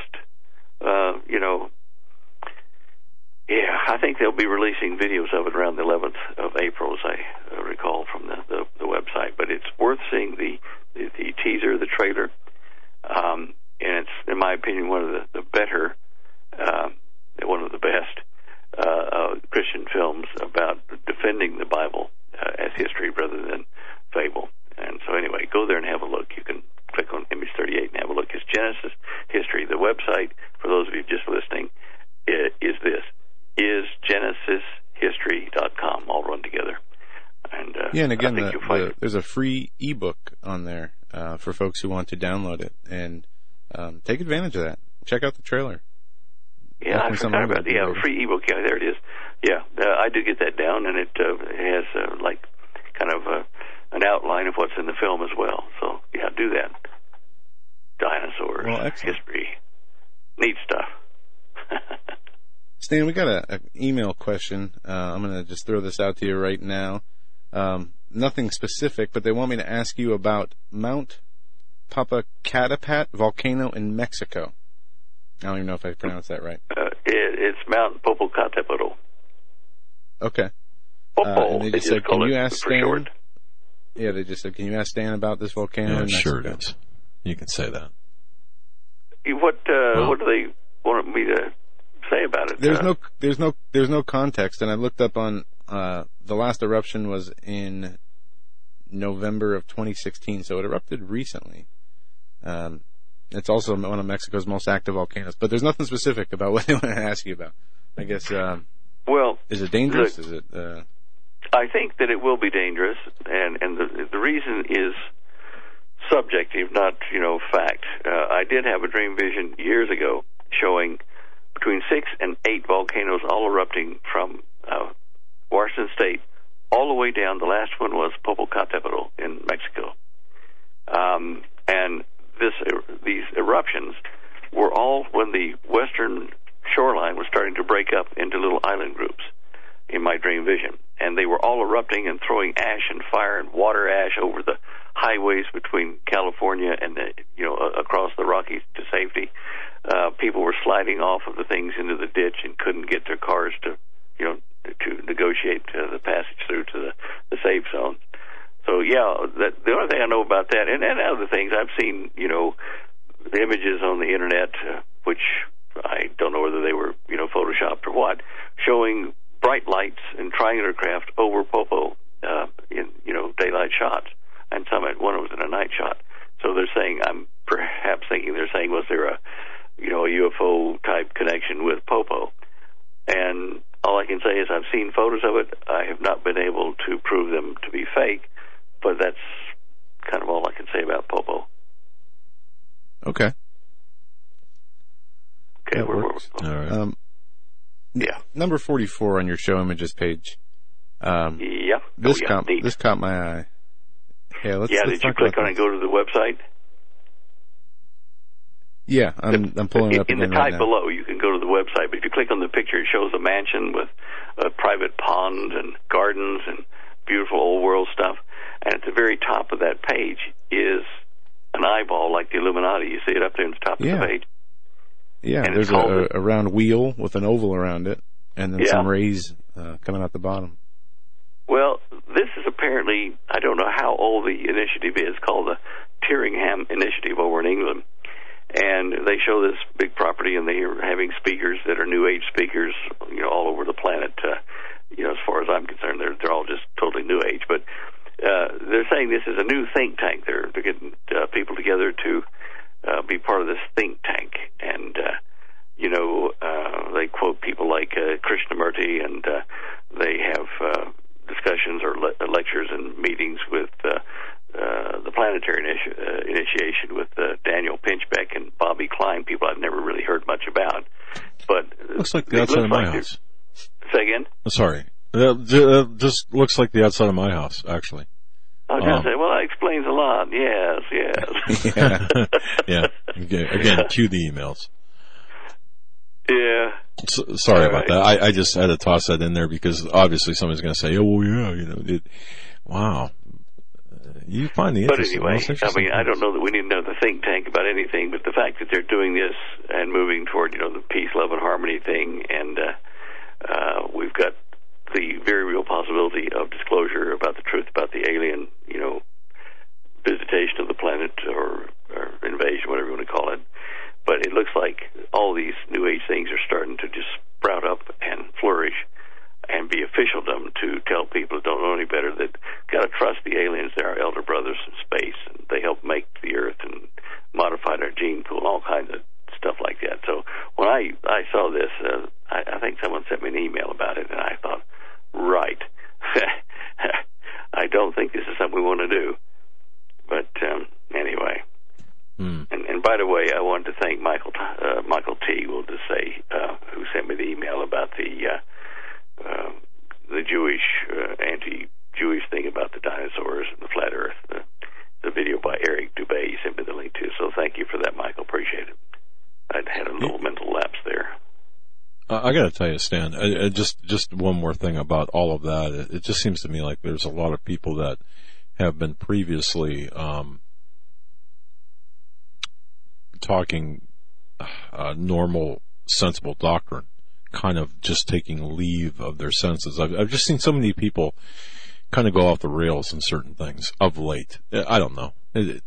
I think they'll be releasing videos of it around the 11th of April, as I recall from the website. But it's worth seeing the teaser, the trailer, and it's, in my opinion, one of the better, one of the best Christian films about defending the Bible as history rather than fable. And so anyway, go there and have a look. You can click on Image 38 and have a look. It's Genesis History. The website, for those of you just listening, is GenesisHistory.com, all run together. And and again, there's a free ebook on there for folks who want to download it, and take advantage of that. Check out the trailer. Yeah, I forgot about the free ebook. Yeah, there it is. Yeah, I did get that down, and it has an outline of what's in the film as well. So yeah, do that. Dinosaurs, history, neat stuff. Stan, we got an email question. I'm going to just throw this out to you right now. Nothing specific, but they want me to ask you about Mount Popocatépetl volcano in Mexico. I don't even know if I pronounced that right. It's Mount Popocatépetl. Okay. And they just said, can you ask Stan? Short. Yeah, they just said, can you ask Stan about this volcano in Mexico? Sure it is. You can say that. What do they want me to say about it? There's no context, and I looked up on the last eruption was in November of 2016, so it erupted recently. It's also one of Mexico's most active volcanoes, but there's nothing specific about what they want to ask you about. I guess. Is it dangerous? Is it? I think that it will be dangerous, and the reason is subjective, not fact. I did have a dream vision years ago showing between 6 and 8 volcanoes all erupting from Washington State all the way down. The last one was Popocatépetl in Mexico, and these eruptions were all when the western shoreline was starting to break up into little island groups in my dream vision, and they were all erupting and throwing ash and fire and water ash over the highways between California and across the Rockies to safety. People were sliding off of the things into the ditch and couldn't get their cars to negotiate the passage through to the safe zone. So the only thing I know about that, and other things, I've seen images on the internet, which I don't know whether they were photoshopped or what, showing bright lights and triangular craft over Popo in daylight shots, and one was in a night shot. So they're saying, I'm perhaps thinking they're saying, was there a UFO type connection with Popo? And all I can say is I've seen photos of it. I have not been able to prove them to be fake, but that's kind of all I can say about Popo. Okay. Okay, that works. All right. Number 44 on your show images page. This caught my eye. Yeah, let's did you click on it and go to the website? Yeah, I'm pulling it up in the type right below. You can go to the website, but if you click on the picture, it shows a mansion with a private pond and gardens and beautiful old world stuff. And at the very top of that page is an eyeball like the Illuminati. You see it up there at the top of the page. Yeah, and there's a round wheel with an oval around it, and then some rays coming out the bottom. Well, this is apparently, I don't know how old the initiative is, called the Tyringham Initiative over in England. And they show this big property, and they are having speakers that are New Age speakers, all over the planet. As far as I'm concerned, they're all just totally New Age. But they're saying this is a new think tank. They're getting people together to be part of this think tank. And, they quote people like Krishnamurti, and they have discussions or lectures and meetings with the Planetary Initiation with Daniel Pinchbeck and Bobby Klein, people I've never really heard much about. But looks like the outside of my house. Say again? Sorry. Just looks like the outside of my house, actually. I was going to say, well, that explains a lot. Yes. Yeah. Again, cue the emails. Yeah. Sorry about that. I just had to toss that in there because obviously somebody's going to say, oh, well, yeah, wow. You find the interesting. But anyway, I don't know that we need to know the think tank about anything, but the fact that they're doing this and moving toward, the peace, love, and harmony thing, and we've got the very real possibility of disclosure about the truth about the alien, visitation of the planet or invasion, whatever you want to call it. But it looks like all these New Age things are starting to just sprout up and flourish and be officialdom to tell people who don't know any better that got to trust the aliens. They're our elder brothers in space, and they help make the Earth and modified our gene pool and all kinds of stuff like that. So when I saw this, I think someone sent me an email about it, and I thought, right, I don't think this is something we want to do. But anyway. And by the way, I wanted to thank Michael T. We'll just say, who sent me the email about the Jewish anti-Jewish thing about the dinosaurs and the flat Earth. The video by Eric Dubé, he sent me the link to. So thank you for that, Michael. Appreciate it. I'd had a little mental lapse there. I got to tell you, Stan, just one more thing about all of that. It just seems to me like there's a lot of people that have been previously talking normal, sensible doctrine, kind of just taking leave of their senses. I've just seen so many people kind of go off the rails in certain things of late. I don't know.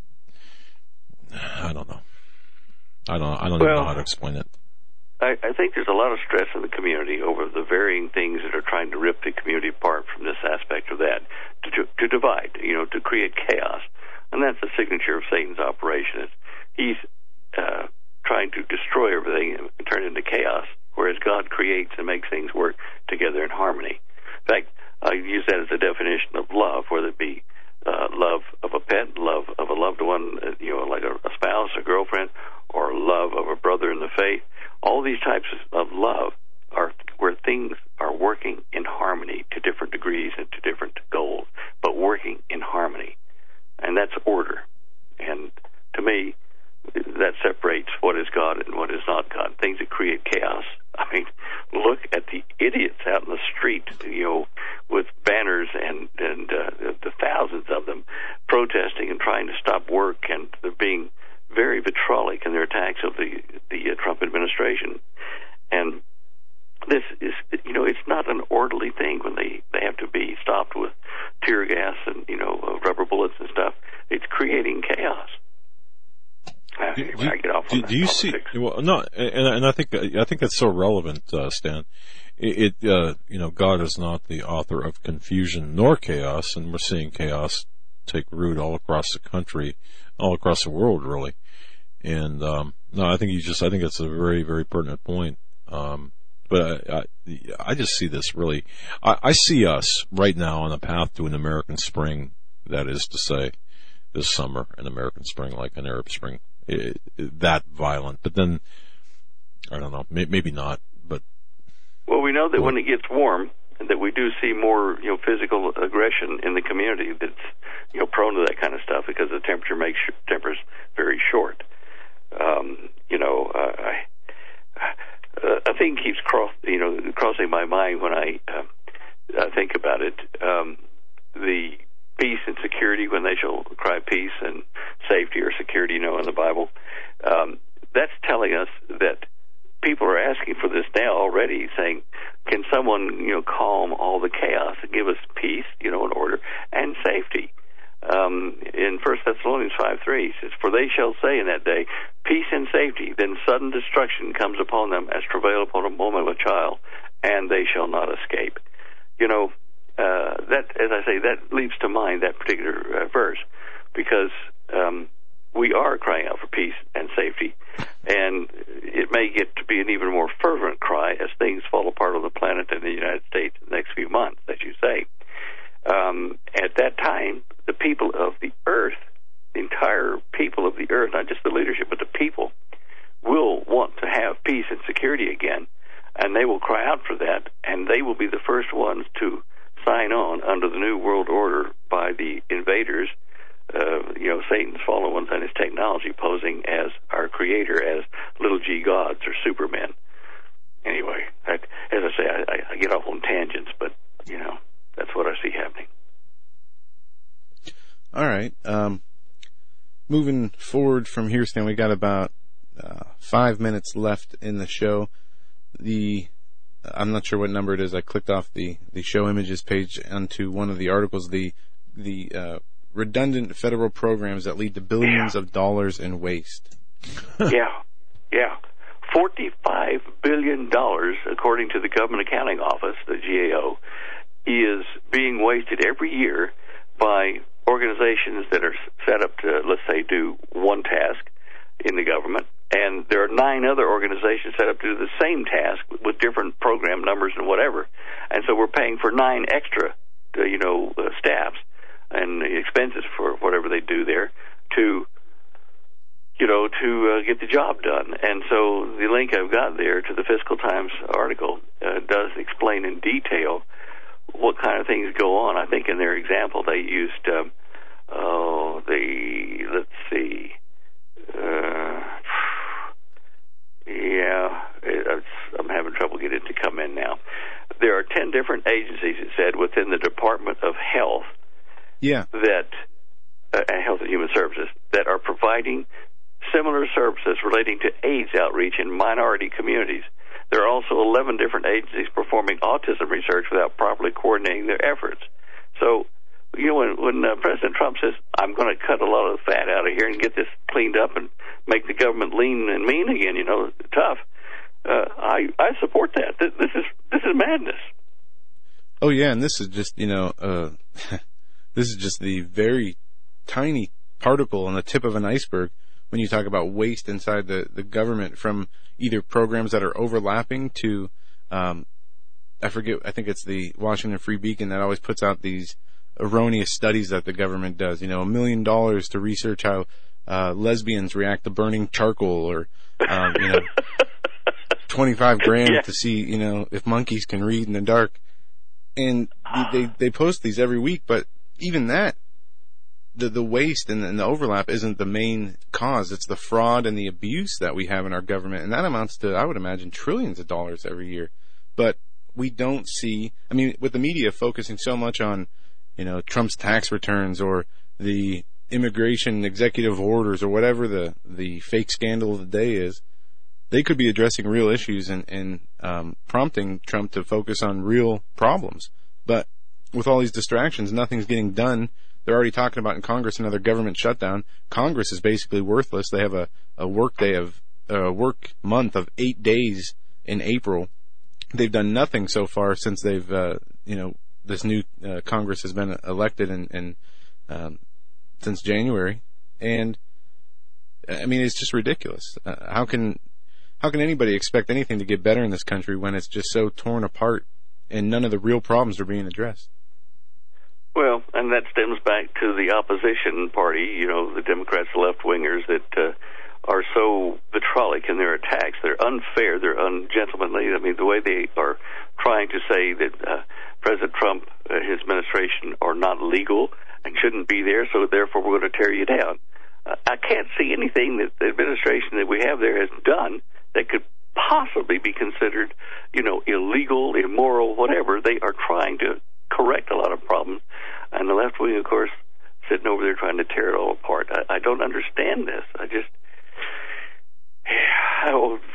I don't know. I don't even know how to explain it. I think there's a lot of stress in the community over the varying things that are trying to rip the community apart from this aspect or that, to divide, to create chaos. And that's the signature of Satan's operation. He's trying to destroy everything and turn it into chaos, whereas God creates and makes things work together in harmony. In fact, I use that as a definition of love, whether it be love of a pet, love of a loved one, like a spouse, a girlfriend, or love of a brother in the faith. All these types of love are where things are working in harmony to different degrees and to different goals, but working in harmony. And that's order. And to me, that separates what is God and what is not God. Things that create chaos. I mean, look at the idiots out in the street, with banners and the thousands of them protesting and trying to stop work, and they're being very vitriolic in their attacks of the Trump administration. And this is, it's not an orderly thing when they have to be stopped with tear gas and, rubber bullets and stuff. It's creating chaos. Do you see? Well, no, and I think that's so relevant, Stan. God is not the author of confusion nor chaos, and we're seeing chaos take root all across the country, all across the world, really. And no, I think it's a very, very pertinent point. But I just see this really. I see us right now on a path to an American Spring. That is to say, this summer, an American Spring, like an Arab Spring. That violent, but then I don't know, maybe not. But we know that when it gets warm, that we do see more physical aggression in the community that's prone to that kind of stuff because the temperature makes tempers very short. A thing keeps crossing my mind when I think about it. The peace and security, when they shall cry peace, and safety or security, in the Bible. That's telling us that people are asking for this now already, saying, can someone, calm all the chaos and give us peace, and order and safety? In 1 Thessalonians 5:3, it says, for they shall say in that day, peace and safety, then sudden destruction comes upon them as travail upon a woman of a child, and they shall not escape. That, as I say, that leads to mind that particular verse, because we are crying out for peace and safety, and it may get to be an even more fervent cry as things fall apart on the planet in the United States in the next few months, as you say. At that time, the people of the earth, the entire people of the earth, not just the leadership, but the people, will want to have peace and security again, and they will cry out for that, and they will be the first ones to sign on under the new world order by the invaders, Satan's fallen ones and his technology posing as our creator, as little g gods or supermen. Anyway, as I say, I get off on tangents, but, that's what I see happening. All right. Moving forward from here, Stan, we got about 5 minutes left in the show. I'm not sure what number it is. I clicked off the show images page onto one of the articles, the redundant federal programs that lead to billions of dollars in waste. Yeah. $45 billion, according to the Government Accounting Office, the GAO, is being wasted every year by organizations that are set up to, let's say, do one task in the government, and there are 9 other organizations set up to do the same task with different program numbers and whatever. And so we're paying for 9 extra, staffs and expenses for whatever they do there to get the job done. And so the link I've got there to the Fiscal Times article does explain in detail what kind of things go on. I think in their example they used, I'm having trouble getting it to come in now. There are 10 different agencies, it said, within the Department of Health, that Health and Human Services, that are providing similar services relating to AIDS outreach in minority communities. There are also 11 different agencies performing autism research without properly coordinating their efforts. So, when President Trump says, I'm going to cut a lot of the fat out of here and get this cleaned up and make the government lean and mean again, tough, I support that. This is madness. Oh, yeah, and this is just, this is just the very tiny particle on the tip of an iceberg when you talk about waste inside the government, from either programs that are overlapping to, I think it's the Washington Free Beacon that always puts out these erroneous studies that the government does. $1 million to research how lesbians react to burning charcoal, or, $25,000 to see, if monkeys can read in the dark. And they post these every week, but even that, the waste and the overlap isn't the main cause. It's the fraud and the abuse that we have in our government, and that amounts to, I would imagine, trillions of dollars every year. But we don't see, with the media focusing so much on, Trump's tax returns or the immigration executive orders or whatever the fake scandal of the day is, they could be addressing real issues and prompting Trump to focus on real problems. But with all these distractions, nothing's getting done. They're already talking about in Congress another government shutdown. Congress is basically worthless. They have a work month of 8 days in April. They've done nothing so far since they've, this new Congress has been elected in since January. And it's just ridiculous. How can anybody expect anything to get better in this country when it's just so torn apart and none of the real problems are being addressed? Well, and that stems back to the opposition party, the Democrats, left-wingers that are so vitriolic in their attacks. They're unfair. They're ungentlemanly. The way they are trying to say that President Trump and his administration are not legal and shouldn't be there, so therefore we're going to tear you down. I can't see anything that the administration that we have there has done that could possibly be considered, illegal, immoral, whatever. They are trying to correct a lot of problems, and the left wing, of course, sitting over there trying to tear it all apart. I don't understand this.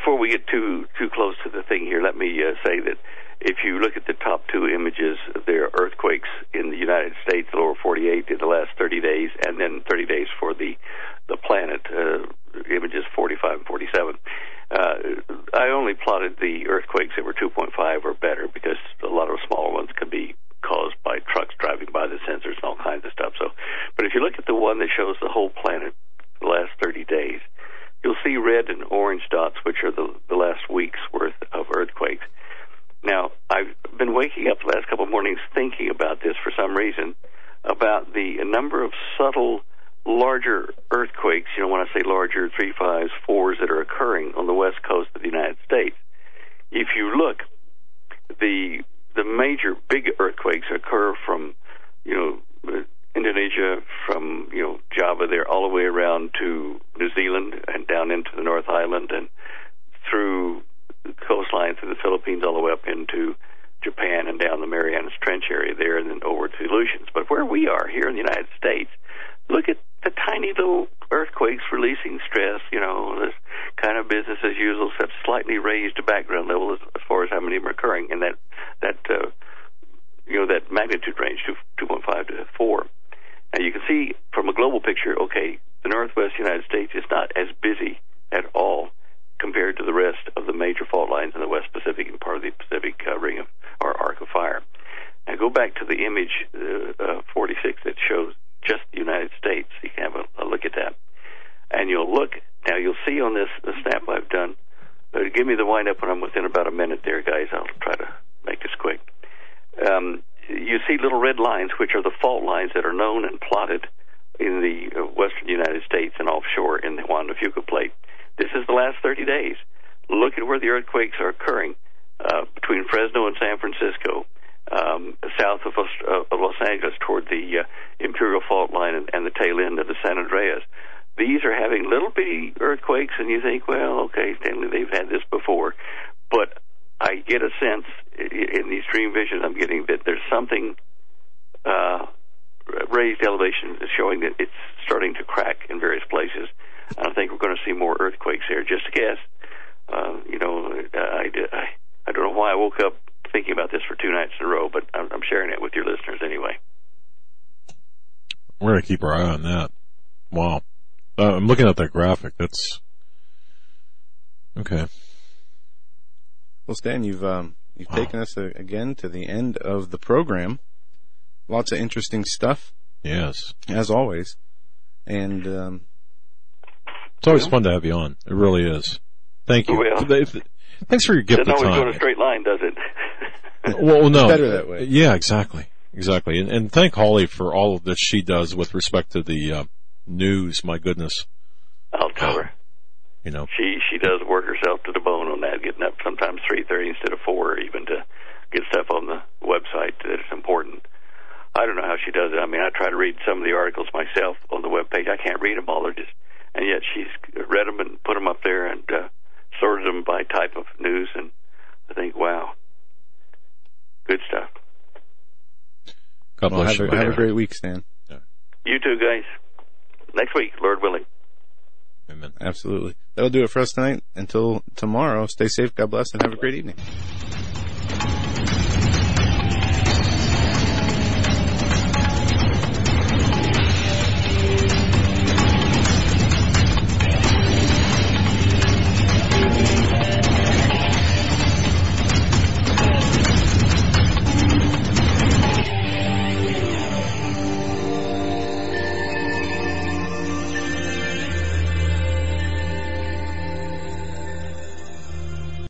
before we get too close to the thing here, let me say that if you look at the top two images, there are earthquakes in the United States, the lower 48, in the last 30 days, and then 30 days for the planet, images 45 and 47. I only plotted the earthquakes that were 2.5 or better because a lot of smaller ones could be caused by trucks driving by the sensors and all kinds of stuff. So, but if you look at the one that shows the whole planet, the last 30 days, you'll see red and orange dots, which are the last week's worth of earthquakes. Now, I've been waking up the last couple of mornings thinking about this for some reason, about the number of subtle, larger earthquakes, when I say larger, 3, 5s, 4s that are occurring on the west coast of the United States. If you look, the major big earthquakes occur from, Indonesia, from, Java there all the way around to New Zealand and down into the North Island and through the coastline through the Philippines all the way up into Japan and down the Marianas Trench area there and then over to the Aleutians. But where we are here in the United States, look at the tiny little earthquakes releasing stress, this kind of business as usual, except slightly raised to background level as far as how many are occurring in that magnitude range, 2.5 to 4. Now you can see from a global picture, okay, the northwest United States is not as busy at all compared to the rest of the major fault lines in the West Pacific and part of the Pacific Ring of, or Arc of Fire. Now go back to the image 46 that shows just the United States. You can have a look at that. And you'll see on this the snap I've done. Give me the wind-up when I'm within about a minute there, guys. I'll try to make this quick. You see little red lines, which are the fault lines that are known and plotted in the western United States and offshore in the Juan de Fuca Plate. This is the last 30 days. Look at where the earthquakes are occurring between Fresno and San Francisco, south of Los Angeles toward the Imperial Fault Line and the tail end of the San Andreas. These are having little bitty earthquakes, and you think, well, okay, Stanley, they've had this before. But I get a sense in these dream visions I'm getting that there's something raised elevation showing that it's starting to crack in various places. I think we're going to see more earthquakes there. Just a guess. I don't know why I woke up thinking about this for 2 nights in a row, but I'm sharing it with your listeners anyway. We're going to keep our eye on that. Wow. I'm looking at that graphic. That's okay. Well, Stan, you've taken us again to the end of the program. Lots of interesting stuff. Yes. As always. And it's always fun to have you on. It really is. Thank you. Well, thanks for your gift of time. Doesn't always go in a straight line, does it? Well, no. It's better that way. Yeah, exactly. And thank Holly for all of that she does with respect to the news. My goodness. I'll tell her. She does work herself to the bone on that, getting up sometimes 3:30 instead of 4, even to get stuff on the website that is important. I don't know how she does it. I mean, I try to read some of the articles myself on the webpage. I can't read them all. And yet she's read them and put them up there and sorted them by type of news. And I think, wow, good stuff. God bless you. Have a great week, Stan. Yeah. You too, guys. Next week, Lord willing. Amen. Absolutely. That'll do it for us tonight. Until tomorrow, stay safe, God bless, and have a great evening.